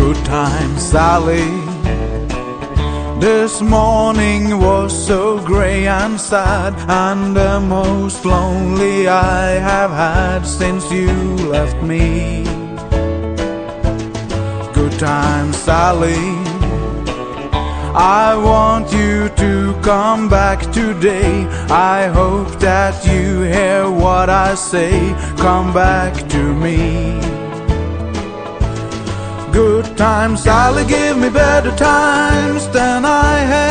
Good time, Sally. This morning was so grey and sad, and the most lonely I have had since you left me. Good time, Sally. I want you to come back today. I hope that you hear what I say. Come back to me. Good times, Sally, give me better times than I had.